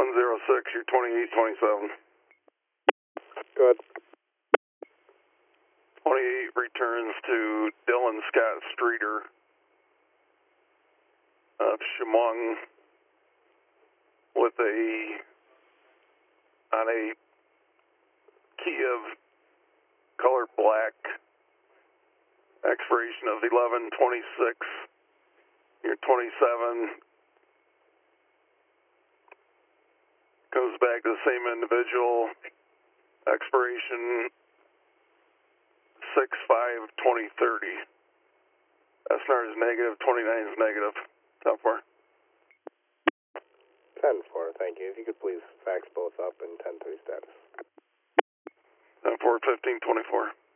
106, you're 2827. Good. 28 returns to Dylan Scott Streeter of Chemung with on a Kiev color black, expiration of 11/26, you're 27. Goes back to the same individual, expiration 6/5/2030. SNR is negative, 29 is negative. 10-4. 10-4, thank you. If you could please fax both up and 10-3 status. 10-4, 1524.